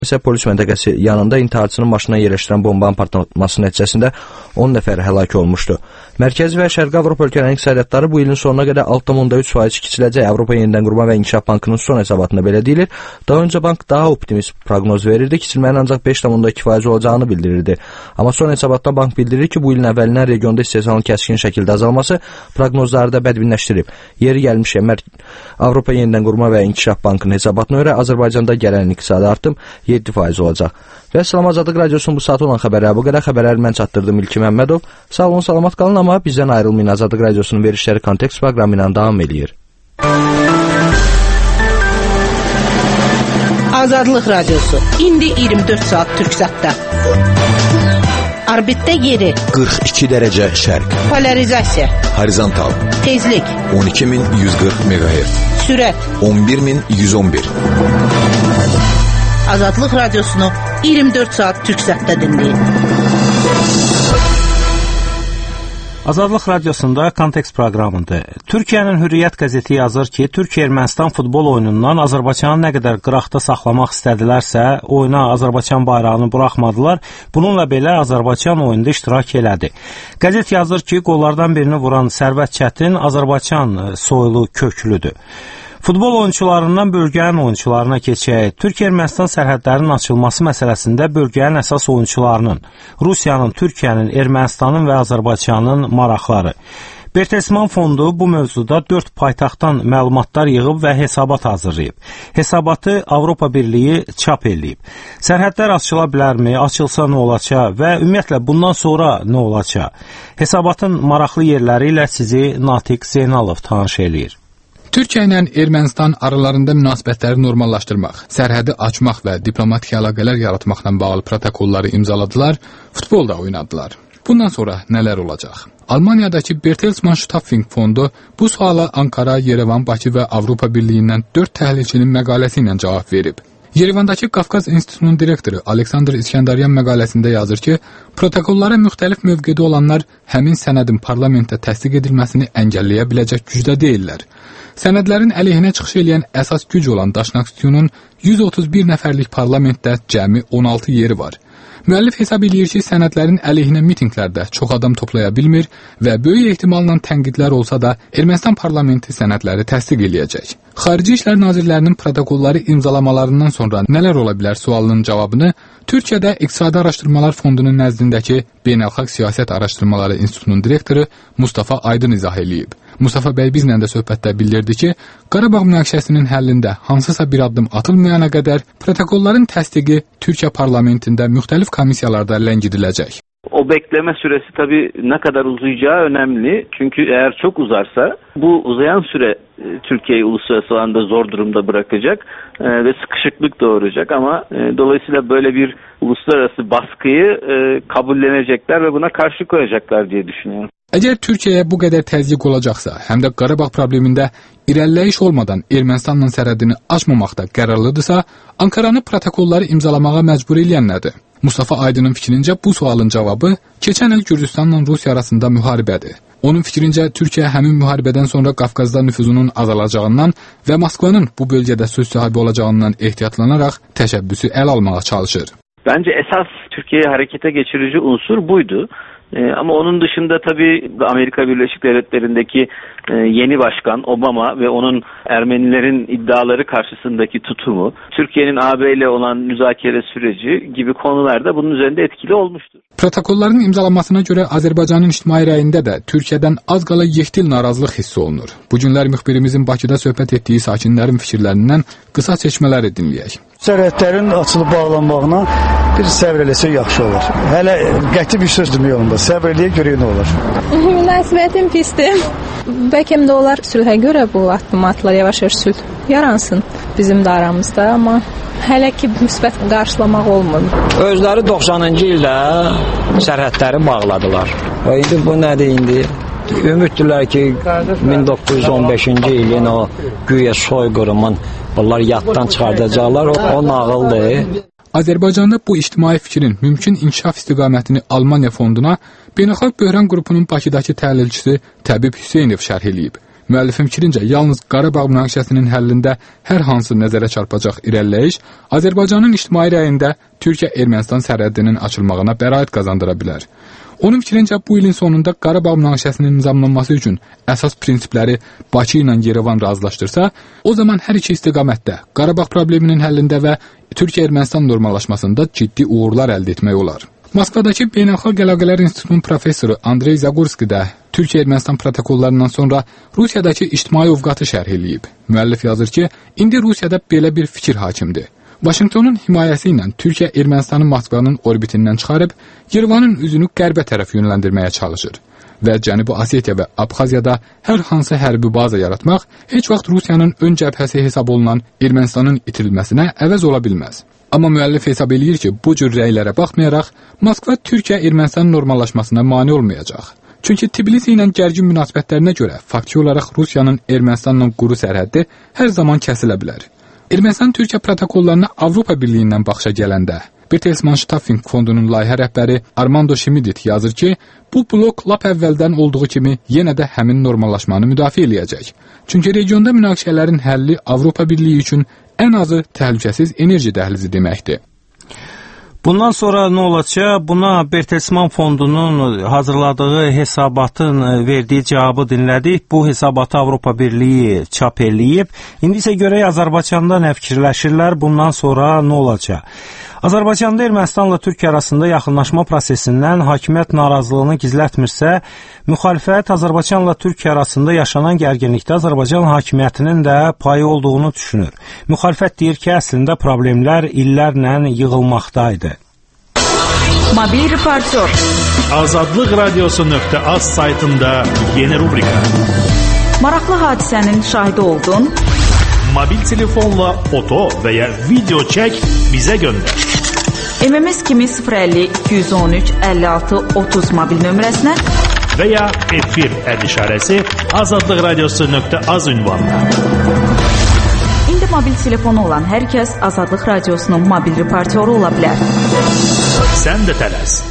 isə polis məntəqəsi yanında intiharçının maşına yerləşdirən bombanın partlaması nəticəsində 10 nəfər həlak olmuşdu. Mərkəzi və Şərqi Avropa ölkələrinin iqtisadiyyatları bu ilin sonuna qədər 6,3% kiçiləcək. Avropa Yenidən Qurma və İnkişaf Bankının son hesabatında belə deyilir. Daha öncə bank daha optimist proqnoz verirdi, kiçilmənin ancaq 5,2% olacağını bildirirdi. Amma son hesabatda bank bildirir ki, bu ilin əvvəlindən regionda istehsalın kəskin şəkildə azalması proqnozları da bədbinləşdirib. Yeri gəlmişkən Avropa Yenidən Qurma və İnkişaf Bankının hesabatına görə Azərbaycanda gələn iqtisadi artım 7% olacaq. Və Salam Azadlıq Radiosunun bu saat olan xəbərləri bu qədər. Xəbərləri mən çatdırdım İlki Məmmədov. Sağ olun, salamat qalın, amma bizdən ayrılmayın. Azadlıq Radiosunun verişləri Kontekst proqramı ilə davam edir. Azadlıq Radiosu indi 24 saat Türksatda. Orbitdə yeri 42 dərəcə şərq. Polarizasiya Horizontal tezlik 12140 MHz. Sürət 11111. Azadlıq Radiosunu 24 saat Türksatda dinləyin. Azadlıq Radiosunda Kontekst proqramıdır. Türkiyənin Hürriyyət qəzeti yazır ki, Türkiyə-Ermənistan futbol oyunundan Azərbaycanı nə qədər qıraqda saxlamaq istədilərsə, oyuna Azərbaycan bayrağını buraxmadılar. Bununla belə Azərbaycan oyunda iştirak elədi. Qəzet yazır ki, qollardan birini vuran Sərvət Çətin Azərbaycan soylu köklüdür. Futbol oyunçularından bölgənin oyunçularına keçək. Türkiyə-Ermənistan sərhədlərinin açılması məsələsində bölgənin əsas oyunçularının, Rusiyanın, Türkiyənin, Ermənistanın və Azərbaycanın maraqları. Bertelsmann fondu bu mövzuda 4 paytaxtdan məlumatlar yığıb və hesabat hazırlayıb. Hesabatı Avropa Birliyi çap eləyib. Sərhədlər açıla bilərmi, açılsa nə olacaq və ümumiyyətlə bundan sonra nə olacaq? Hesabatın maraqlı yerləri ilə sizi Natiq Zeynalov tanış eləyir. Türkiyə ilə Ermənistan aralarında münasibətləri normallaşdırmaq, sərhədi açmaq və diplomatik əlaqələr yaratmaqla bağlı protokolları imzaladılar, futbolda oynadılar. Bundan sonra nələr olacaq? Almaniyadakı Bertelsmann Stiftung fondu bu suala Ankara, Yerevan, Bakı və Avropa Birliyindən 4 təhlilçinin məqaləsi ilə cavab verib. Yerevandakı Qafqaz İnstitutunun direktoru Aleksandr İskendaryan məqaləsində yazır ki, protokollara müxtəlif mövqedə olanlar həmin sənədin parlamentdə təsdiq edilməsini əngəlləyə biləcək gücdə deyirlər. Sənədlərin əleyhinə çıxış edən əsas güc olan Daşnaqstyunun 131 nəfərlik parlamentdə cəmi 16 yeri var. Müəllif hesab edir ki, sənədlərin əleyhinə mitinqlərdə çox adam toplaya bilmir və böyük ehtimalla tənqidlər olsa da Ermənistan parlamenti sənədləri təsdiq eləyəcək. Xarici İşlər Nazirlərinin protokolları imzalamalarından sonra nələr ola bilər sualının cavabını Türkiyədə İqtisadi Araşdırmalar Fondunun nəzdindəki Beynəlxalq Siyasət Araşdırmaları İnstitutunun direktoru Mustafa Aydın izah eləyib. Mustafa bəy bizlə də söhbətdə bildirdi ki, Qarabağ münaqişəsinin həllində hansısa bir addım atılmayana qədər protokolların təsdiqi Türkiyə parlamentində müxtəlif komissiyalarda ləngidiləcək. O bekleme süresi tabii ne kadar uzayacağı önemli. Çünkü eğer çok uzarsa bu uzayan süre Türkiye'yi uluslararası alanda zor durumda bırakacak ve sıkışıklık doğuracak. Ama dolayısıyla böyle bir uluslararası baskıyı kabullenecekler ve buna karşı koyacaklar diye düşünüyorum. Əgər Türkiyəyə bu qədər təzyiq olacaqsa, həm də Qarabağ problemində irəliləyiş olmadan Ermənistanla sərhədini açmamaqda qərarlıdırsa, Ankaranı protokolları imzalamağa məcbur eləyən nədir? Mustafa Aydın'ın fikrincə bu sualın cavabı keçən il Gürcüstanla Rusiya arasında müharibədir. Onun fikrincə Türkiyə həmin müharibədən sonra Qafqazda nüfuzunun azalacağından və Moskvanın bu bölgədə söz sahibi olacağından ehtiyatlanaraq təşəbbüsü əl almağa çalışır. Bence esas Türkiye'yi harekete geçirici unsur buydu. Ama onun dışında tabii Amerika Birleşik Devletleri'ndeki yeni başkan Obama ve onun Ermenilerin iddiaları karşısındaki tutumu, Türkiye'nin AB ile olan müzakere süreci gibi konularda bunun üzerinde etkili olmuştur. Protokolların imzalanmasına göre Azerbaycanın ictimai rəyində də Türkiyədən az qala yekdil narazılıq hissi olunur. Bu günlər müxbirimizin Bakıda söhbət etdiyi sakinlərin fikirlərindən qısa seçmələri dinləyək. Sərhədlərin açılıb bağlanmağına bir səbr eləsə yaxşı olur. Hələ qəti bir söz demək olmaz. Səbr eləyə görə nə olur? Münasibətim pisdir. Bəlkə də olar sülhə görə bu addım atılar, yavaş-yavaş sülh yaransın bizim də aramızda, amma hələ ki müsbət qarşılamaq olmur. Özləri 90-cı ildə sərhədləri bağladılar. İndi bu nədir indi? Ümiddirlər ki 1915-ci ilin o güya soyqırımın bunlar yaddan çıxardacaqlar. O nağıldır. Azərbaycanda bu ictimai fikrin mümkün inkişaf istiqamətini Almaniya fonduna Beynəlxalq Böhran qrupunun Bakıdakı təhlilçisi Təbib Hüseynov şərh eləyib. Müəllifin fikrincə, yalnız Qarabağ münaqişəsinin həllində hər hansı nəzərə çarpacaq irəliləyiş Azərbaycanın ictimai rəyində Türkiyə-Ermənistan sərhədinin açılmağına bəraət qazandıra bilər. Onun fikrincə, bu ilin sonunda Qarabağ münaqişəsinin nizamlanması üçün əsas prinsipləri Bakı ilə Yerevan razılaşdırsa, o zaman hər iki istiqamətdə Qarabağ probleminin həllində və Türkiyə-Ermənistan normallaşmasında ciddi uğurlar əldə etmək olar. Moskvadakı Beynəlxalq Əlaqələr İnstitutunun professoru Andrey Zagorski də Türkiyə-Ermənistan protokollarından sonra Rusiyadakı ictimai ovqatı şərh eləyib. Müəllif yazır ki, indi Rusiyada belə bir fikir hakimdir. Vaşinqtonun himayəsi ilə Türkiyə Ermənistanı Moskvanın orbitindən çıxarıb, Yerevanın üzünü qərbə tərəf yönləndirməyə çalışır və Cənubi Osetiya və Abxaziyada hər hansı hərbi baza yaratmaq heç vaxt Rusiyanın ön cəbhəsi hesab olunan Ermənistanın itirilməsinə əvəz ola bilməz. Amma müəllif hesab eləyir ki, bu cür rəylərə baxmayaraq, Moskva Türkiyə-Ermənistan normallaşmasına mane olmayacaq. Çünki Tbilisi ilə gərgin münasibətlərinə görə faktiki olaraq Rusiyanın Ermənistanla quru sərhəddi hər zaman kəsilə bilər. Ermənistan-Türkiyə protokollarına Avropa Birliyindən baxışa gələndə, Bertelsmann Stiftung fondunun layihə rəhbəri Armando Schmidt yazır ki, bu blok lap əvvəldən olduğu kimi yenə də həmin normallaşmanı müdafiə eləyəcək. Çünki regionda münaqişələrin həlli Avropa Birliyi üçün ən azı təhlükəsiz enerji dəhlizi deməkdir. Bundan sonra nə olacaq? Buna Bertelsmann fondunun hazırladığı hesabatın verdiyi cavabı dinlədik. Bu hesabatı Avropa Birliyi çap eləyib. İndi isə görək Azərbaycanda nə fikirləşirlər, bundan sonra nə olacaq? Azərbaycanda Ermənistanla Türkiyə arasında yaxınlaşma prosesindən hakimiyyət narazılığını gizlətmirsə, müxalifət Azərbaycanla Türkiyə arasında yaşanan gərginlikdə Azərbaycan hakimiyyətinin də payı olduğunu düşünür. Müxalifət deyir ki, əslində problemlər illərlə yığılmaqdaydı. Mobil reportyor. Azadlıq Radiosu.az saytında yeni rubrika. Maraqlı hadisənin şahidi oldun. Mobil telefonla foto və ya video çək, bizə göndər. MMS kimi 050 213 56 30 mobil nömrəsinə və ya efir işarəsi Azadlıq Radiosu.az ünvanına. İndi mobil telefonu olan hər kəs Azadlıq Radiosunun mobil reportyoru ola bilər. Sən də tələs.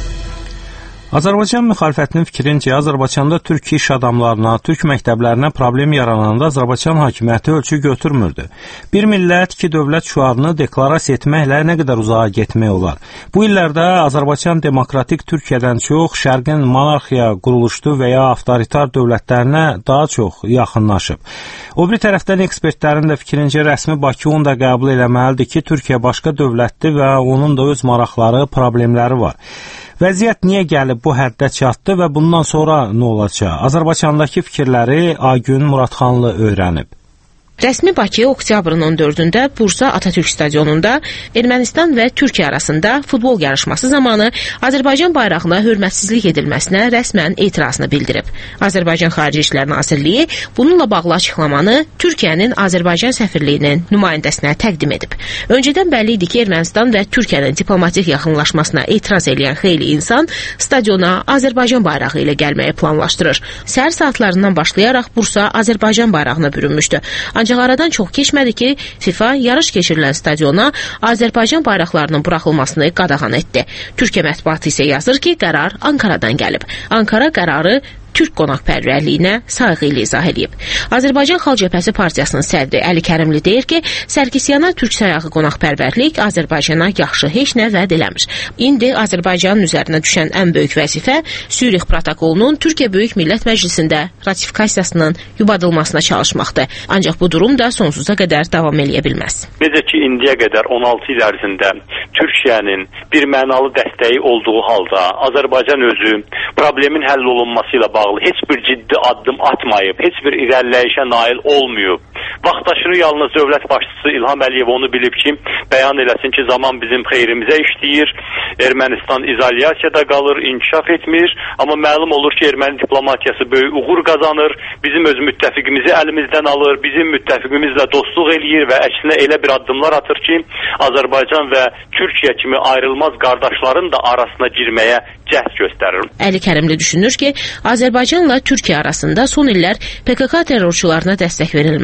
Azərbaycan müxalifətinin fikrincə, Azərbaycanda türk iş adamlarına, türk məktəblərinə problem yarananda Azərbaycan hakimiyyəti ölçü götürmürdü. Bir millət, iki dövlət şüarını deklarasiya etməklə nə qədər uzağa getmək olar. Bu illərdə Azərbaycan demokratik Türkiyədən çox şərqin monarxiya, quruluşlu və ya avtoritar dövlətlərinə daha çox yaxınlaşıb. O bir tərəfdən ekspertlərin də fikrincə rəsmi Bakı onu da qəbul eləməlidir ki, Türkiyə başqa dövlətdir və onun da öz maraqları, problemləri var. Vəziyyət niyə gəlib bu həddə çatdı və bundan sonra nə olacaq? Azərbaycandakı fikirləri Aygün Muradxanlı öyrənib. Rəsmi Bakı oktyabrın 14-də Bursa Atatürk stadionunda Ermənistan və Türkiyə arasında futbol yarışması zamanı Azərbaycan bayrağına hörmətsizlik edilməsinə rəsmən etirazını bildirib. Azərbaycan Xarici İşlər Nazirliyi bununla bağlı açıqlamanı Türkiyənin Azərbaycan səfirliyinin nümayəndəsinə təqdim edib. Öncədən bəlli idi ki, Ermənistan və Türkiyənin diplomatik yaxınlaşmasına etiraz edən xeyli insan stadiona Azərbaycan bayrağı ilə gəlməyi planlaşdırır. Səhər saatlarından başlayaraq Bursa Azərbaycan bayrağına bürünmüşdü. Ancaq aradan çox keçmədi ki, FIFA yarış keçirilən stadiona Azərbaycan bayraqlarının buraxılmasını qadağan etdi. Türkiyə mətbuatı isə yazır ki, qərar Ankaradan gəlib. Ankara qərarı Türk qonaqpərvərliyinə sayğı ilə izah edib. Azərbaycan Xalq Cəbhəsi Partiyasının sədri Əli Kərimli deyir ki, Sərkisiyana türk sayağı qonaqpərvərlik Azərbaycana yaxşı heç nə vəd eləmir. İndi Azərbaycanın üzərinə düşən ən böyük vəzifə Sürix protokolunun Türkiyə Böyük Millət Məclisində ratifikasiyasının yubadılmasına çalışmaqdır. Ancaq bu durum da sonsuza qədər davam eləyə bilməz. Necə ki, indiyə qədər 16 il ərzində Türkiyənin bir mənalı dəstəyi olduğu halda Azərbaycan özü problemin həll olunması ilə bağlı heç bir ciddi addım atmayıb, heç bir irəliləyişə nail olmayıb. Vaxtaşırı yalnız dövlət başçısı İlham Əliyev onu bilib ki, bəyan eləsin ki, zaman bizim xeyrimizə işləyir, Ermənistan izolyasiyada qalır, inkişaf etmir, amma məlum olur ki, erməni diplomatiyası böyük uğur qazanır, bizim öz müttəfiqimizi əlimizdən alır, bizim müttəfiqimizlə dostluq eləyir və əksinə elə bir addımlar atır ki, Azərbaycan və Türkiyə kimi ayrılmaz qardaşların da arasına girməyə cəhd göstərir. Əli Kərimli düşünür ki, Azərbaycanla Türkiyə arasında son illər PKK terrorçularına dəstək verilməsi,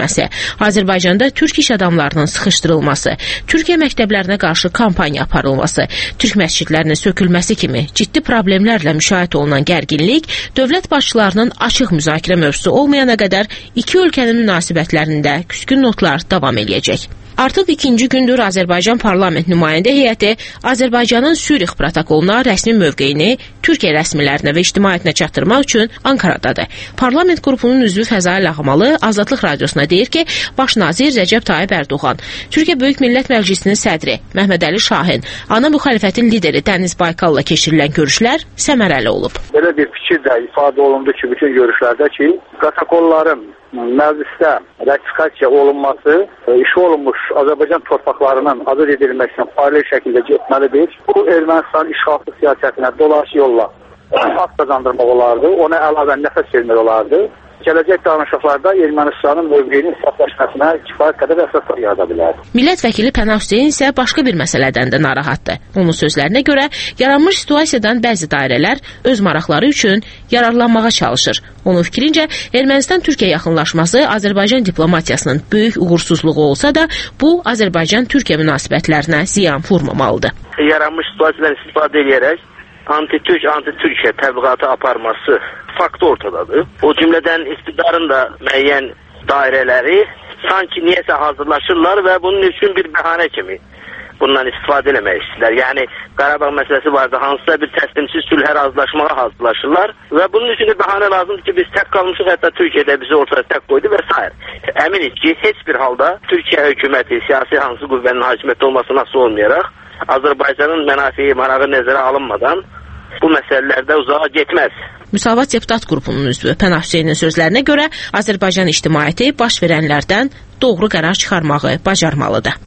Azərbaycanda türk iş adamlarının sıxışdırılması, Türkiyə məktəblərinə qarşı kampaniya aparılması, türk məscidlərinin sökülməsi kimi ciddi problemlərlə müşahidə olunan gərginlik dövlət başçılarının açıq müzakirə mövzusu olmayana qədər iki ölkənin münasibətlərində küskün notlar davam eləyəcək. Artıq ikinci gündür Azərbaycan parlament nümayəndə heyəti Azərbaycanın Sürix protokoluna rəsmi mövqeyini Türkiyə rəsmilərinə və ictimaiyyətinə çatdırmaq üçün Ankaradadır. Parlament qrupunun üzvü Fəzail Ağamalı Azadlıq Radiosuna deyir ki, baş nazir Rəcəb Tayyib Ərdoğan, Türkiyə Böyük Millət Məclisinin sədri Məhməd Əli Şahin, ana müxalifətin lideri Dəniz Baykalla keçirilən görüşlər səmərəli olub. Belə bir fikir də ifadə olundu ki, bütün görüşlərdə ki, protokolların məclisdə ratifikasiya olunması işi olunmuş Azərbaycan torpaqlarının azad edilməsinə paralel şəkildə getməlidir. Bu Ermənistan işğalçı siyasətinə dolayı yolla haqq qazandırmaq olardı, ona əlavə nəfəs vermək olardı. Gələcək danışıqlarda Ermənistanın mövqeyinin saflaşmasına kifayət qədər əsaslar yarada bilər. Millət vəkili Pənah Hüseyn isə başqa bir məsələdən də narahatdır. Onun sözlərinə görə yaranmış situasiyadan bəzi dairələr öz maraqları üçün yararlanmağa çalışır. Onun fikrincə Ermənistan-Türkiyə yaxınlaşması Azərbaycan diplomatiyasının böyük uğursuzluğu olsa da, bu Azərbaycan-Türkiyə münasibətlərinə ziyan vurmamalıdır. Yaranmış situasiyadan istifadə edərək anti-Türk, anti-Türkiyə təbliğatı aparması faktı ortadadır. O cümlədən iqtidarın da müəyyən dairələri sanki niyəsə hazırlaşırlar və bunun üçün bir bəhanə kimi bundan istifadə eləmək istəyirlər. Yəni Qarabağ məsələsi vardı, hansısa bir təslimsiz sülhə razılaşmağa hazırlaşırlar və bunun üçün də bəhanə lazımdır ki, biz tək qalmışıq, hətta Türkiyə də bizi ortaya tək qoydu və s. Əminik ki, heç bir halda Türkiyə hökuməti, siyasi hansı qüvvənin hakimiyyəti olmasına asılı olmayaraq Azərbaycanın mənafiyi, marağı nəzərə alınmadan bu məsələlərdə uzağa getməz. Müsavat Deputat qrupunun üzvü Pənah Hüseynin sözlərinə görə Azərbaycan ictimaiyyəti baş verənlərdən doğru qərar çıxarmağı bacarmalıdır.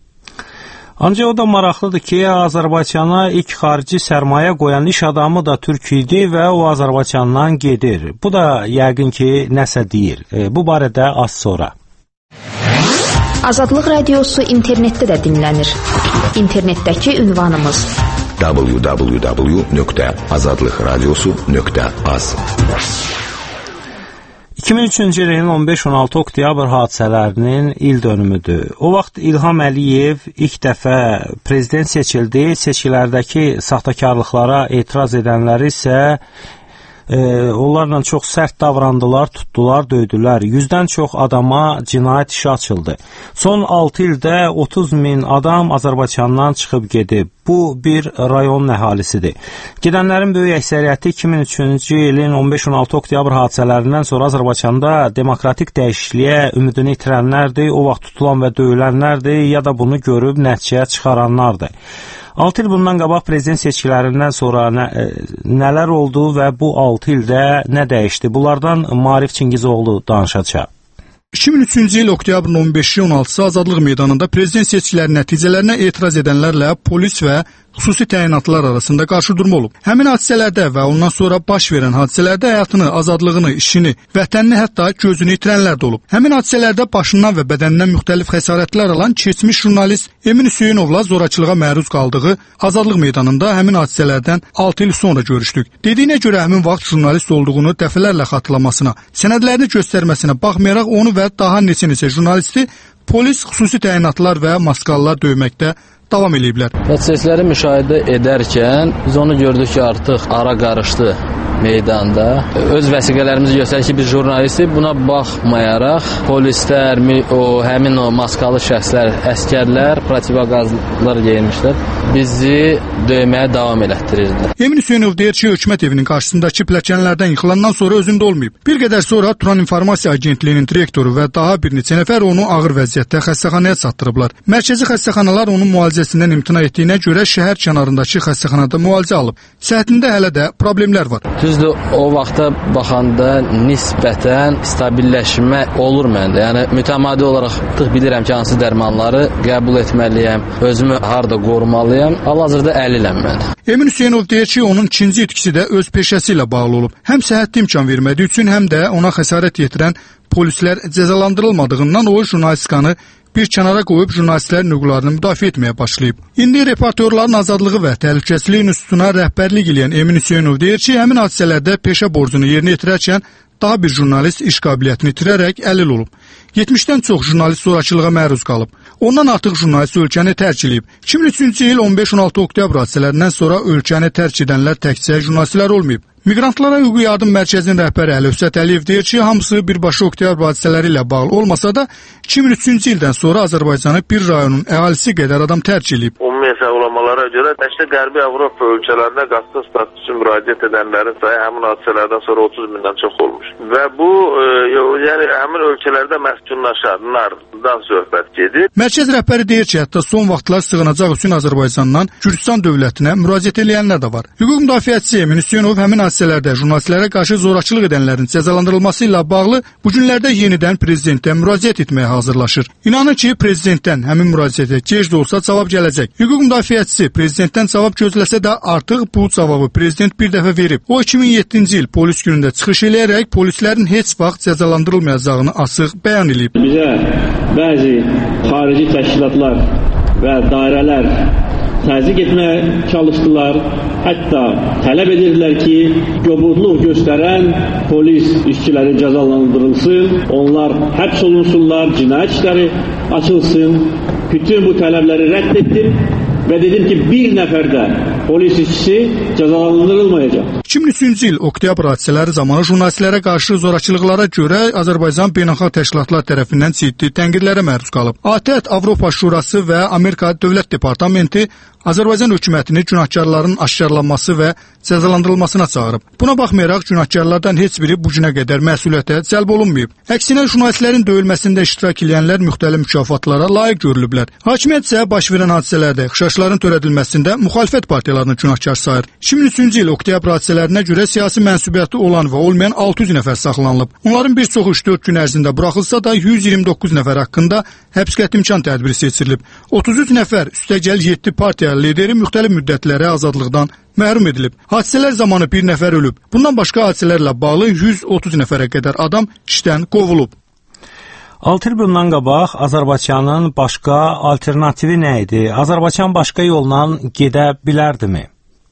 Ancaq o da maraqlıdır ki, Azərbaycana ilk xarici sərmayə qoyan iş adamı da türk idi və o Azərbaycandan gedir. Bu da yəqin ki, nəsə deyir. Bu barədə az sonra. Azadlıq Radiosu internetdə də dinlənir. İnternetdəki ünvanımız www.azadlıqradiosu.az 2003-cü ilin 15-16 oktyabr hadisələrinin il dönümüdür. O vaxt İlham Əliyev ilk dəfə prezident seçildi. Seçkilərdəki saxtakarlıqlara etiraz edənləri isə onlarla çox sərt davrandılar, tutdular, döydülər. 100-dən çox adama cinayət işi açıldı. Son 6 ildə 30 min adam Azərbaycandan çıxıb gedib. Bu bir rayon əhalisidir. Gedənlərin böyük əksəriyyəti 2003-cü ilin 15-16 oktyabr hadisələrindən sonra Azərbaycanda demokratik dəyişikliyə ümidini itirənlərdir, o vaxt tutulan və döyülənlərdir, ya da bunu görüb nəticəyə çıxaranlardır. 6 il bundan qabaq prezident seçkilərindən sonra nələr oldu və bu 6 ildə nə dəyişdi? Bunlardan Maarif Çingizoğlu danışacaq. 2003-cü il oktyabrın 15-i 16-sı Azadlıq meydanında prezident seçkiləri nəticələrinə etiraz edənlərlə polis və xüsusi təyinatlar arasında qarşıdurma olub. Həmin hadisələrdə və ondan sonra baş verən hadisələrdə həyatını, azadlığını, işini, vətənini, hətta gözünü itirənlər də olub. Həmin hadisələrdə başından və bədənindən müxtəlif xəsarətlər alan keçmiş jurnalist Emin Hüseynovla zorakılığa məruz qaldığı Azadlıq meydanında həmin hadisələrdən 6 il sonra görüşdük. Dediyinə görə həmin vaxt jurnalist olduğunu dəfələrlə xatırlamasına, sənədlərini göstərməsinə baxmayaraq onu və daha neçə jurnalisti polis, xüsusi təyinatlar və maskalılar döyməkdə davam eləyiblər. Prosesləri müşahidə edərkən biz onu gördük ki, artıq ara qarışdı meydanda. Öz vəsiqələrimizi göstərir ki, biz jurnalisti buna baxmayaraq polislər, həmin o maskalı şəxslər, əskərlər, protivogazlar geyinmişlər, bizi döyməyə davam elətdirirdilər. Emin Hüseynov deyir ki, hökumət evinin qarşısındakı pilləkənlərdən yıxılandan sonra özündə olmayıb. Bir qədər sonra Turan İnformasiya Agentliyinin direktoru və daha bir neçə nəfər onu ağır vəziyyətdə xəstəxanaya çatdırıblar. Mərkəzi xəstəxanalar onun müalicəsindən imtina etdiyinə görə şəhər kənarındakı xəstəxanada müalicə alıb. Səhhətində hələ də problemlər var. Düzdür, o vaxta baxanda nisbətən stabilləşmə olur məndə. Yəni mütəmadi olaraq bilirəm ki, hansı dərmanları qəbul etməliyəm, özümü harda qorumalıyam. Hal-hazırda əliləm mən. Emin Hüseynov deyir ki, onun ikinci itkisi də öz peşəsi ilə bağlı olub. Həm səhhətli imkan vermədiyi üçün, həm də ona xəsarət yetirən polislər cəzalandırılmadığından o jurnalistikanı bir kənara qoyub jurnalistlərin hüquqlarını müdafiə etməyə başlayıb. İndi reportyorların azadlığı və təhlükəsizlik institutuna rəhbərlik edən Emin Hüseynov deyir ki, həmin hadisələrdə peşə borcunu yerinə yetirərkən daha bir jurnalist iş qabiliyyətini itirərək əlil olub. 70-dən çox jurnalist zorakılığa məruz qalıb. Ondan artıq jurnalist ölkəni tərk edib. 2003-cü il 15-16 oktyabr hadisələrindən sonra ölkəni tərk edənlər təkcə jurnalistlər olmayıb. Miqrantlara Hüquqi Yardım Mərkəzinin rəhbəri Əlövsət Əliyev deyir ki, hamısı birbaşa oktyabr hadisələri ilə bağlı olmasa da 2003-cü ildən sonra Azərbaycanı bir rayonun əhalisi qədər adam tərk edib. Ümumi hesablamalara görə təkcə Qərbi Avropa ölkələrində qasıtlı status üçün müraciət edənlərin sayı həmin hadisələrdən sonra 30 mindən çox olmuş. Və bu, yəni həmin ölkələrdə məskunlaşanlardan söhbət gedir. Mərkəz rəhbəri deyir ki, hətta son vaxtlar sığınacaq üçün Azərbaycandan Gürcistan dövlətinə müraciət edənlər də var. Hüquq müdafiəçisi Emin Hüseynov həmin hadisələrdə jurnalistlərə qarşı zorakılıq edənlərin cəzalandırılması ilə bağlı bu günlərdə yenidən prezidentə müraciət etməyə hazırlaşır. İnanır ki, prezidentdən həmin müraciətə gec də olsa cavab gələcək. Hüquq müdafiəçisi prezidentdən cavab gözləsə də artıq bu cavabı prezident bir dəfə verib. O 2007-ci il polis günündə çıxış eləyərək polislərin heç vaxt cəzalandırılmayacağını açıq bəyan edib. Bizə bəzi xarici təşkilatlar və dairələr təzyiq etməyə çalışdılar. Hətta tələb edirdilər ki, göbudluq göstərən polis işçiləri cəzalandırılsın, onlar həbs olunsunlar, cinayət işləri açılsın. Bütün bu tələbləri rədd etdim və dedim ki, bir nəfər də polis işçisi cəzalandırılmayacaq. 2003-cü il oktyabr hadisələri zamanı jurnalistlərə qarşı zorakılıqlara görə Azərbaycan beynəlxalq təşkilatlar tərəfindən ciddi tənqidlərə məruz qalıb. ATƏT, Avropa Şurası və Amerika Dövlət Departamenti Azərbaycan hökumətini günahkarların aşkarlanması və cəzalandırılmasına çağırıb. Buna baxmayaraq günahkarlardan heç biri bu günə qədər məsuliyyətə cəlb olunmayıb. Əksinə jurnalistlərin döyülməsində iştirak edənlər müxtəlif mükafatlara layiq görülüblər. Hakimiyyət isə baş verən hadisələrdə xışaşların törədilməsində müxalifət partiyalarını günahkar sayır. 2003-cü il oktyabr hadisələrinə görə siyasi mənsubiyyəti olan və olmayan 600 nəfər saxlanılıb. Onların bir çoxu 3-4 gün ərzində buraxılsa da 129 nəfər haqqında həbs qəti imkan tədbiri seçirilib. 33 nəfər, üstəgəl 7 partiya lideri müxtəlif müddətlərə azadlıqdan məhrum edilib. Hadisələr zamanı bir nəfər ölüb. Bundan başqa hadisələrlə bağlı 130 nəfərə qədər adam işdən qovulub. 6 il bundan qabaq Azərbaycanın başqa alternativi nə idi? Azərbaycan başqa yolla gedə bilərdimi?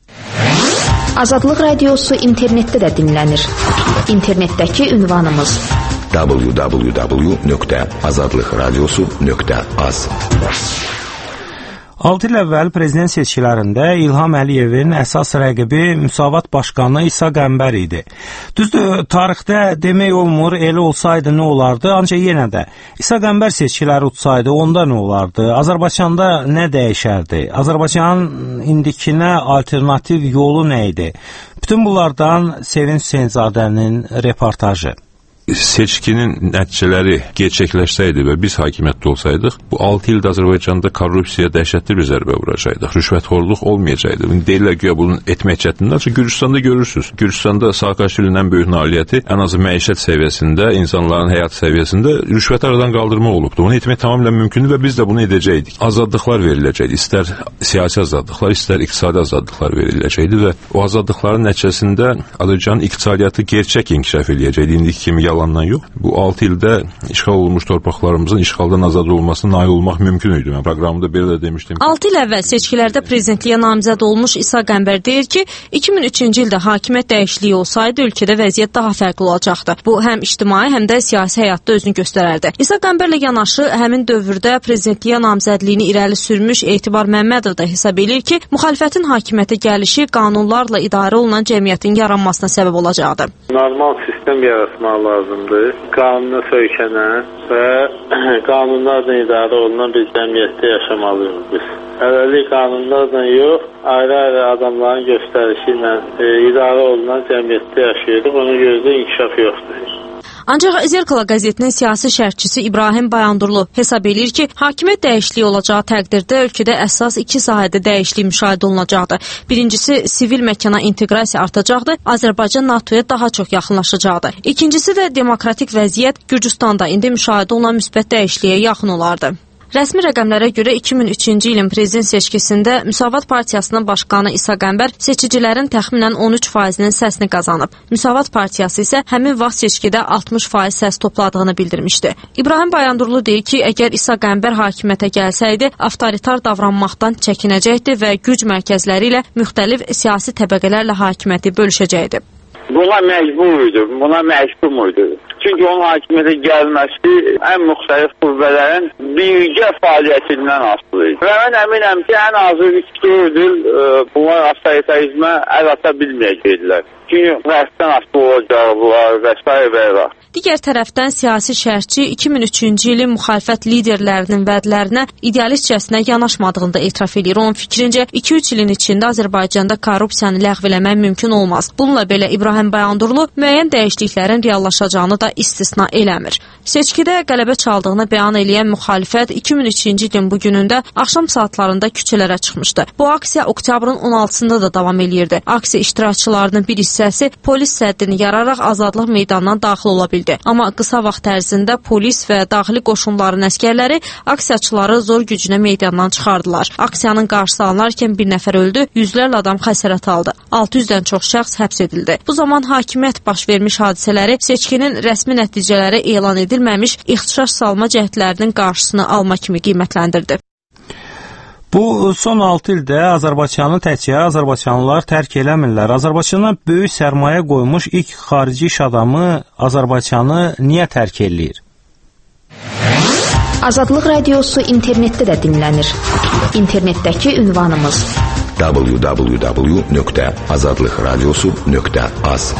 Azadlıq Radiosu internetdə də dinlənir. İnternetdəki ünvanımız www.azadlıqradiosu.az 6 il əvvəl prezident seçkilərində İlham Əliyevin əsas rəqibi Müsavat Başqanı İsa Qəmbər idi. Düzdür, tarixdə demək olmur, elə olsaydı nə olardı, ancaq yenə də İsa Qəmbər seçkiləri utsaydı, onda nə olardı? Azərbaycanda nə dəyişərdi? Azərbaycanın indikinə alternativ yolu nə idi? Bütün bunlardan Sevinç Hüseynzadənin reportajı. Seçkinin nəticələri gerçəkləşsəydi və biz hakimiyyətdə olsaydıq, bu 6 ildə Azərbaycanda korrupsiyaya dəhşətli bir zərbə vuracaqdıq. Rüşvətxorluq olmayacaqdı. Deyirlər ki, bunun etmək çətindir. Ancaq Gürcüstanda görürsünüz. Gürcüstanda Saakashvilinin ən böyük nailiyyəti ən azı məişət səviyyəsində, insanların həyat səviyyəsində rüşvət aradan qaldırma olubdu. Bunu etmək tamamilə mümkündür və biz də bunu edəcəkdik. Azadlıqlar veriləcəkdi. İstər siyasi azadlıqlar, istər iqtisadi azadlıqlar veriləcəkdi və o azadlıqların nəticəsində Azərbaycanın iqtisadiyyatı gerçək inkişaf eləyəcəkdi. İndiki kimi yalandan yox. Bu 6 ildə işğal olunmuş torpaqlarımızın işğaldan azad olmasına nail olmaq mümkün idi. Mən proqramda belə də demişdim. 6 il əvvəl seçkilərdə prezidentliyə namizəd olmuş İsa Qəmbər deyir ki, 2003-cü ildə hakimiyyət dəyişikliyi olsaydı ölkədə vəziyyət daha fərqli olacaqdı. Bu həm ictimai, həm də siyasi həyatda özünü göstərərdi. İsa Qəmbərlə yanaşı həmin dövrdə prezidentliyə namizədliyini irəli sürmüş Etibar Məmmədov da hesab edir ki, müxalifətin hakimiyyətə gəlişi qanunlarla idarə olunan cəmiyyətin yaranmasına səbəb olacaqdı. Normal sistem yaratmaq lazımdır. Qanuna söykənən və qanunlarla idarə olunan bir cəmiyyətdə yaşamalıyıq biz. Hələlik qanunlarla yox, ayrı-ayrı adamların göstərişi ilə idarə olunan cəmiyyətdə yaşayırıq. Ona görə də inkişaf yoxdur. Ancaq Zerkala qəzetinin siyasi şərhçisi İbrahim Bayandurlu hesab edir ki, hakimiyyət dəyişikliyi olacağı təqdirdə ölkədə əsas 2 sahədə dəyişiklik müşahidə olunacaqdı. Birincisi, sivil məkana inteqrasiya artacaqdı, Azərbaycan NATO-ya daha çox yaxınlaşacaqdı. İkincisi də demokratik vəziyyət Gürcüstanda indi müşahidə olunan müsbət dəyişikliyə yaxın olardı. Rəsmi rəqəmlərə görə 2003-cü ilin prezident seçkisində Müsavat Partiyasının başqanı İsa Qəmbər seçicilərin təxminən 13%-nin səsini qazanıb. Müsavat Partiyası isə həmin vaxt seçkidə 60% səs topladığını bildirmişdi. İbrahim Bayandurlu deyir ki, əgər İsa Qəmbər hakimiyyətə gəlsəydi, avtoritar davranmaqdan çəkinəcəkdi və güc mərkəzləri ilə müxtəlif siyasi təbəqələrlə hakimiyyəti bölüşəcəkdi. buna məcbur idi, buna məcbur idi. Çünki onun hakimiyyətə gəlməsi ən müxtəlif qüvvələrin birgə fəaliyyətindən asılı idi. Və mən əminəm ki, ən azı 3-4 il bunlar avtoritarizmə əl ata bilməyəcəkdilər. Çünki rəsdən asılı olacaqlar və s. Digər tərəfdən siyasi şərhçi 2003-cü ilin müxalifət liderlərinin vədlərinə idealistcəsinə yanaşmadığını da etiraf edir. Onun fikrincə 2-3 ilin içində Azərbaycanda korrupsiyanı ləğv eləmək mümkün olmaz. Bununla belə İbrahim Bayandurlu müəyyən dəyişikliklərin reallaşacağını da istisna eləmir. Seçkidə qələbə çaldığını bəyan eləyən müxalifət 2003-cü ilin bu günündə axşam saatlarında küçələrə çıxmışdı. Bu aksiya oktyabrın 16-sında da davam eləyirdi. Aksiya iştirakçılarının bir hissəsi polis səddini yararaq Azadlıq meydanına daxil ola bildi. Amma qısa vaxt ərzində polis və daxili qoşunların əskərləri aksiyaçıları zor gücünə meydandan çıxardılar. Aksiyanın qarşısı alınarkən bir nəfər öldü, yüzlərlə adam xəsarət aldı. 600-dən çox şəxs həbs edildi. Bu zaman hakimiyyət baş vermiş hadisələri seçkinin rəsmi nəticələri elan edilməmiş ixtişaş salma cəhdlərinin qarşısını alma kimi qiymətləndirdi. Bu son 6 ildə Azərbaycanı təkcə azərbaycanlılar tərk eləmirlər. Azərbaycana böyük sərmayə qoymuş ilk xarici iş adamı Azərbaycanı niyə tərk eləyir? Azadlıq radiosu internetdə də dinlənir. İnternetdəki ünvanımız www.azadlıqradiosu.az.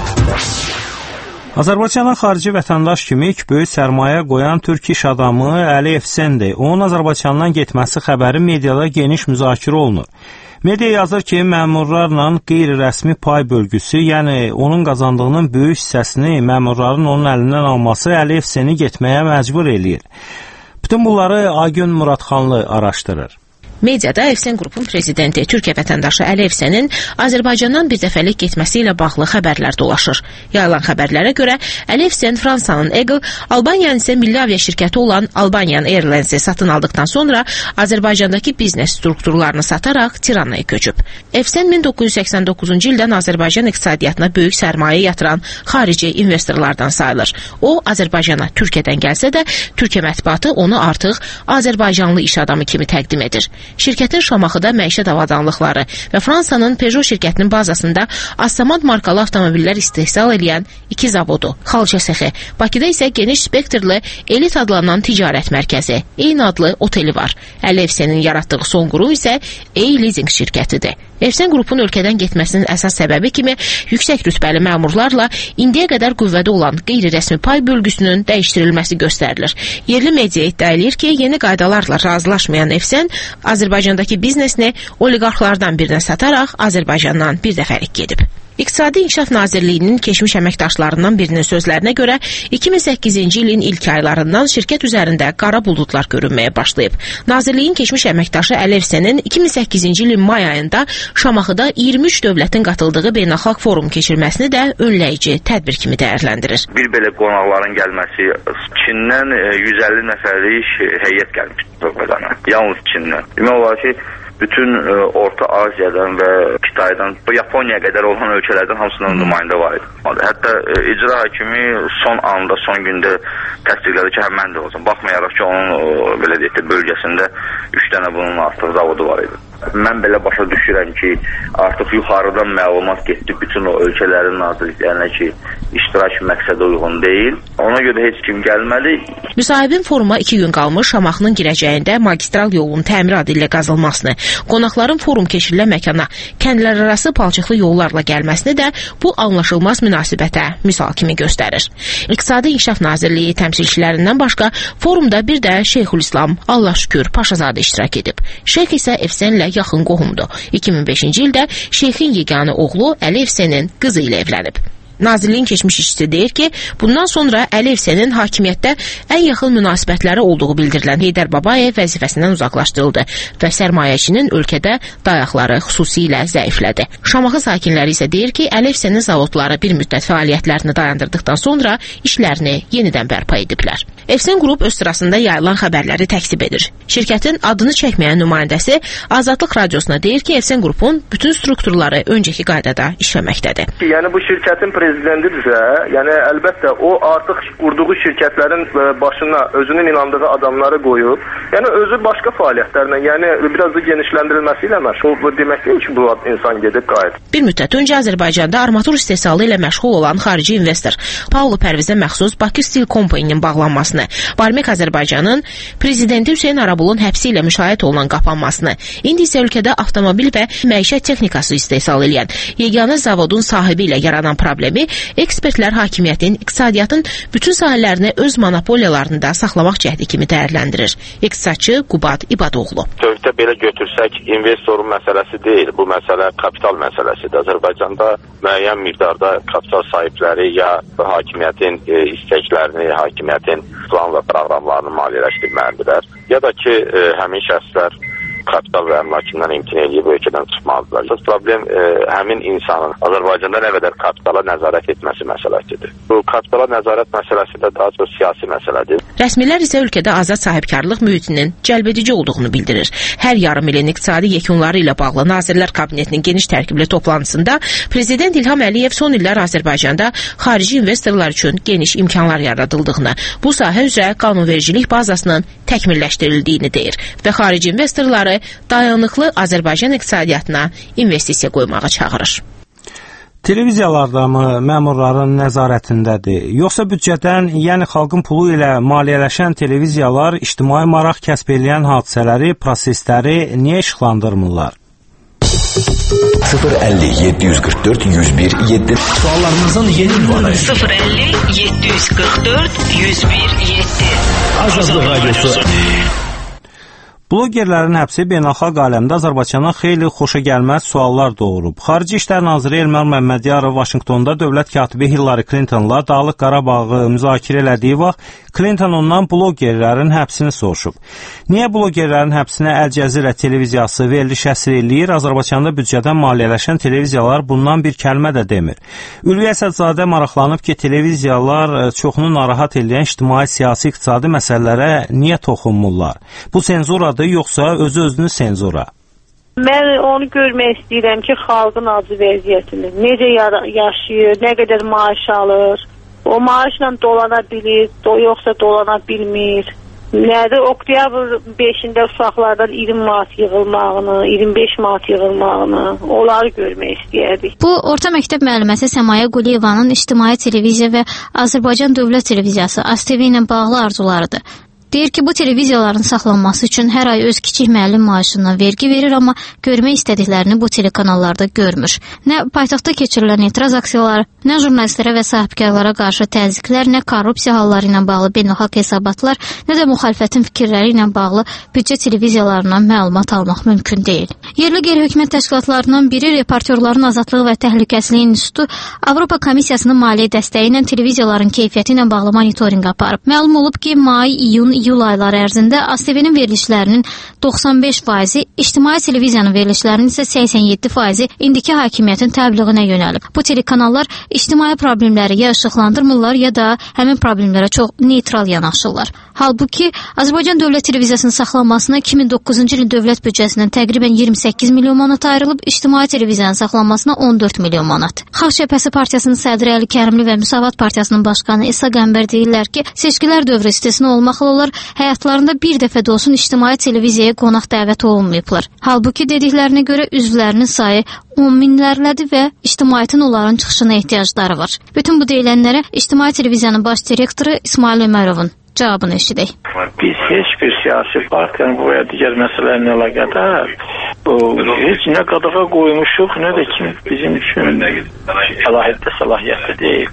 Azərbaycana xarici vətəndaş kimi ilk böyük sərmayə qoyan türk iş adamı Əli Efsendir. Onun Azərbaycandan getməsi xəbəri mediada geniş müzakirə olunur. Media yazır ki, məmurlarla qeyri-rəsmi pay bölgüsü, yəni onun qazandığının böyük hissəsini məmurların onun əlindən alması Əli Efseni getməyə məcbur eləyir. Bütün bunları Agün Muradxanlı araşdırır. Mediada Efsen qrupun prezidenti, Türkiyə vətəndaşı Əli Efsenin Azərbaycandan bir dəfəlik getməsi ilə bağlı xəbərlər dolaşır. Yayılan xəbərlərə görə Əli Efsen Fransanın Eagle, Albaniyanın isə milli avia şirkəti olan Albanian Airlines-i satın aldıqdan sonra Azərbaycandakı biznes strukturlarını sataraq Tiranaya köçüb. Efsen 1989-cu ildən Azərbaycan iqtisadiyyatına böyük sərmayə yatıran xarici investorlardan sayılır. O, Azərbaycana Türkiyədən gəlsə də, Türkiyə mətbuatı onu artıq Azərbaycanlı iş adamı kimi təqdim edir. Şirkətin Şamaxıda məişət avadanlıqları və Fransanın Peugeot şirkətinin bazasında Assamad markalı avtomobillər istehsal edən 2 zavodu, xalça sexi, Bakıda isə geniş spektrli Elit adlanan ticarət mərkəzi, eyni adlı oteli var. Əli Efsenin yaratdığı son qurum isə E-Leasing şirkətidir. Efsen qrupun ölkədən getməsinin əsas səbəbi kimi yüksək rütbəli məmurlarla indiyə qədər qüvvədə olan qeyri-rəsmi pay bölgüsünün dəyişdirilməsi göstərilir. Yerli media iddia edir ki, yeni qaydalarla razılaşmayan Efsen Azərbaycandakı biznesini oliqarxlardan birinə sataraq Azərbaycandan bir dəfəlik gedib. İqtisadi İnkişaf Nazirliyinin keçmiş əməkdaşlarından birinin sözlərinə görə 2008-ci ilin ilk aylarından şirkət üzərində qara buludlar görünməyə başlayıb. Nazirliyin keçmiş əməkdaşı Əli Efsenin 2008-ci ilin may ayında Şamaxıda 23 dövlətin qatıldığı beynəlxalq forum keçirməsini də önləyici tədbir kimi dəyərləndirir. Bir belə qonaqların gəlməsi, Çindən 150 nəfərlik heyət gəlmiş. Yalnız Çindən. Demək olar ki, bütün Orta Aziyadan və Kitaydan, Yaponiyaya qədər olan ölkələrdən hamısından nümayəndə var idi. Hətta icra hakimi son anda, son gündə təsdiqlədi ki, mən də olacam. Baxmayaraq ki, onun belə deyək də bölgəsində 3 dənə bunun artıq zavodu var idi. Mən belə başa düşürəm ki, artıq yuxarıdan məlumat getdi bütün o ölkələrin nazirliklərinə ki, iştirak məqsədə uyğun deyil. Ona görə heç kim gəlməli. Müsahibin foruma 2 gün qalmış Şamaxının girəcəyində magistral yolun təmir adı ilə qazılmasını, qonaqların forum keçirilən məkana kəndlərarası palçıqlı yollarla gəlməsini də bu anlaşılmaz münasibətə misal kimi göstərir. İqtisadi İnkişaf Nazirliyi təmsilçilərindən başqa forumda bir də Şeyxülislam Allah şükür Paşazadə iştirak edib. Şeyx isə Efsenlə yaxın qohumdur. 2005-ci ildə Şeyxin yeganə oğlu Əli Efsenin qızı ilə evlənib. Nazirliyin keçmiş işçisi deyir ki, bundan sonra Əli Efsenin hakimiyyətdə ən yaxın münasibətləri olduğu bildirilən Heydər Babayev vəzifəsindən uzaqlaşdırıldı və sərmayəçinin ölkədə dayaqları xüsusilə zəiflədi. Şamaxı sakinləri isə deyir ki, Əli Efsenin zavodları bir müddət fəaliyyətlərini dayandırdıqdan sonra işlərini yenidən bərpa ediblər. Efsen qrup öz sırasında yayılan xəbərləri təksib edir. Şirkətin adını çəkməyən nümayəndəsi Azadlıq radiosuna deyir ki, Efsen qrupun bütün strukturları öncəki qaydada işləməkdədir. Yəni bu şirkətin prezidentidirsə, yəni əlbəttə o artıq qurduğu şirkətlərin başına özünün inandığı adamları qoyub, yəni özü başqa fəaliyyətlərlə, yəni biraz da genişləndirilməsi ilə məşğul demək deyil ki, bu insan gedib qayıt. Bir müddət öncə Azərbaycanda armatur istehsalı ilə məşğul olan xarici investor Paulo Pərvizə məxsus Bakı Steel Company-nin bağlanmasını, Barmek Azərbaycanın prezidenti Hüseyn Arabulun həbsi ilə müşahidə olunan qapanmasını, indi isə ölkədə avtomobil və məişət texnikası istehsal edən yeganə zavodun sahibi ilə yaranan problemi ekspertlər hakimiyyətin iqtisadiyyatın bütün sahələrini öz monopoliyalarında saxlamaq cəhdi kimi dəyərləndirir. İqtisadçı Qubad İbadoğlu. Dövlətdə belə götürsək, investorun məsələsi deyil, bu məsələ kapital məsələsidir. Azərbaycanda müəyyən miqdarda kapital sahibləri ya hakimiyyətin istəklərini, hakimiyyətin plan və proqramlarını maliyyələşdirməlidirlər, ya da ki, həmin şəxslər kapital və əmlakından imtina edib ölkədən çıxmalıdırlar. Əsas problem həmin insanın Azərbaycanda nə qədər kapitala nəzarət etməsi məsələsidir. Bu kapitala nəzarət məsələsi də daha çox siyasi məsələdir. Rəsmilər isə ölkədə azad sahibkarlıq mühitinin cəlbedici olduğunu bildirir. Hər yarım ilin iqtisadi yekunları ilə bağlı Nazirlər Kabinetinin geniş tərkibli toplantısında Prezident İlham Əliyev son illər Azərbaycanda xarici investorlar üçün geniş imkanlar yaradıldığını, bu sahə üzrə qanunvericilik bazasının təkmilləşdirildiyini deyir və xarici investorları dayanıqlı Azərbaycan iqtisadiyyatına investisiya qoymağa çağırır. Televiziyalardamı məmurların nəzarətindədir, yoxsa büdcədən, yəni xalqın pulu ilə maliyyələşən televiziyalar ictimai maraq kəsb edən hadisələri, prosesləri niyə işıqlandırmırlar? 050 744 101 7 Suallarınızın yeni ünvanı 050 744 101 7 Azadlıq Radyosu. Blogerlərin həbsi beynəlxalq aləmdə Azərbaycana xeyli xoşagəlməz suallar doğurub. Xarici İşlər Naziri Elmar Məmmədiyarov Vaşinqtonda dövlət katibi Hillary Clintonla Dağlıq Qarabağı müzakirə elədiyi vaxt Clinton ondan blogerlərin həbsini soruşub. Niyə blogerlərin həbsinə Əl Cəzirə televiziyası veriliş həsr eləyir? Azərbaycanda büdcədən maliyyələşən televiziyalar bundan bir kəlmə də demir. Ülvi Əsədzadə maraqlanıb ki, televiziyalar çoxunu narahat edən ictimai, siyasi, iqtisadi məsələlərə niyə toxunmurlar? Bu senzuradır, yoxsa özü-özünü senzura? Mən onu görmək istəyirəm ki, xalqın acı vəziyyətini, necə yaşayır, nə qədər maaş alır, o maaşla dolana bilir, yoxsa dolana bilmir. Nədir? Oktyabr 5-də uşaqlardan 20 manat yığılmağını, 25 manat yığılmağını, onları görmək istəyərdik. Bu, orta məktəb müəlliməsi Səmaya Quliyevanın İctimai Televiziya və Azərbaycan Dövlət Televiziyası ASTV ilə bağlı arzularıdır. Deyir ki, bu televiziyaların saxlanması üçün hər ay öz kiçik müəllim maaşından vergi verir, amma görmək istədiklərini bu telekanallarda görmür. Nə paytaxtda keçirilən etiraz aksiyaları, nə jurnalistlərə və sahibkarlara qarşı təzyiqlər, nə korrupsiya halları ilə bağlı beynəlxalq hesabatlar, nə də müxalifətin fikirləri ilə bağlı büdcə televiziyalarından məlumat almaq mümkün deyil. Yerli qeyri-hökumət təşkilatlarından biri Reportyorların Azadlığı və Təhlükəsizliyi İnstitutu Avropa Komissiyasının maliyyə dəstəyi ilə televiziyaların keyfiyyəti ilə bağlı monitorinq aparıb. Məlum olub ki, may, iyul ayları ərzində ASTV-nin verilişlərinin 95%, ictimai televiziyanın verilişlərinin isə 87% indiki hakimiyyətin təbliğinə yönəlib. Bu telekanallar ictimai problemləri ya işıqlandırmırlar, ya da həmin problemlərə çox neytral yanaşırlar. Halbuki Azərbaycan Dövlət Televiziyasının saxlanmasına 2009-cu ilin dövlət büdcəsindən təqribən 28 milyon manat ayrılıb, ictimai televiziyanın saxlanmasına 14 milyon manat. Xalq Cəbhəsi Partiyasının sədri Əli Kərimli və Müsavat Partiyasının başqanı İsa Qəmbər deyirlər ki, seçkilər dövrü istisna olmaqla onlar həyatlarında bir dəfə də olsun ictimai televiziyaya qonaq dəvət olunmayıblar. Halbuki dediklərinə görə üzvlərinin sayı 10 minlərlədir və ictimaiyyətin onların çıxışına ehtiyacları var. Bütün bu deyilənlərə İctimai Televiziyanın baş direktoru İsmail Ömərovun cavabını eşidək. Biz heç bir siyasi partiyanın və ya digər məsələlərlə əlaqədar heç nə qadağa qoymuşuq, nə də kim bizim üçün əlahiddə səlahiyyətli deyil.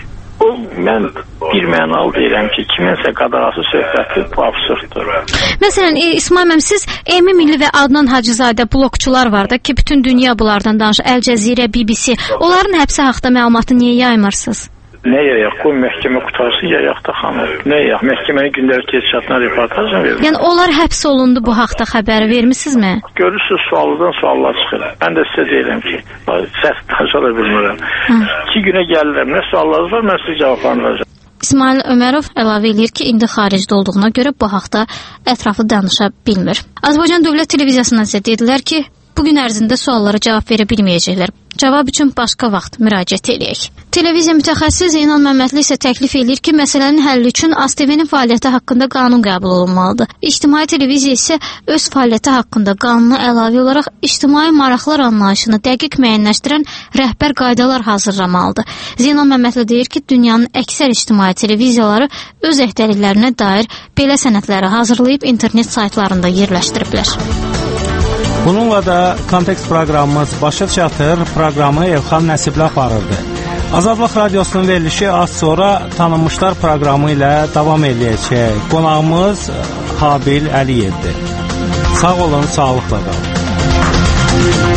Mən bir mənalı deyirəm ki, kiminsə qadağası söhbəti bu absurddur. Məsələn, İsmail müəllim, siz Emin Milli və Adnan Hacızadə blokçular var da ki, bütün dünya bunlardan danışır, Əl Cəzirə, BBC. Onların həbsi haqqında məlumatı niyə yaymırsınız? Nə yayaq? Qoy məhkəmə qutarsın, yayaq da xanım. Nə yayaq? Məhkəmənin gündəlik keçişatına reportaj mı verir? Yəni, onlar həbs olundu, bu haqda xəbəri vermişsizmi? Görürsünüz, sualdan suallar çıxır. Mən də sizə deyirəm ki, səs danışa bilmirəm. 2 günə gəlirəm, nə suallarınız var, mən sizə cavablarını verəcəm. İsmail Ömərov əlavə edir ki, indi xaricdə olduğuna görə bu haqda ətraflı danışa bilmir. Azərbaycan Dövlət Televiziyasından isə dedilər ki, bugün ərzində suallara cavab verə bilməyəcəklər. Cavab üçün başqa vaxt müraciət edək. Televiziya mütəxəssisi Zeynal Məmmədli isə təklif edir ki, məsələnin həlli üçün ASTV-nin fəaliyyəti haqqında qanun qəbul olunmalıdır. İctimai televiziya isə öz fəaliyyəti haqqında qanuna əlavə olaraq ictimai maraqlar anlayışını dəqiq müəyyənləşdirən rəhbər qaydalar hazırlamalıdır. Zeynal Məmmədli deyir ki, dünyanın əksər ictimai televiziyaları öz öhdəliklərinə dair belə sənədləri hazırlayıb internet saytlarında yerləşdiriblər. Bununla da Kontekst proqramımız başa çatır. Proqramı Elxan Nəsibli aparırdı. Azadlıq Radiosunun verilişi az sonra Tanınmışlar proqramı ilə davam edəcək. Qonağımız Habil Əliyevdir. Sağ olun, sağlıqla qalın.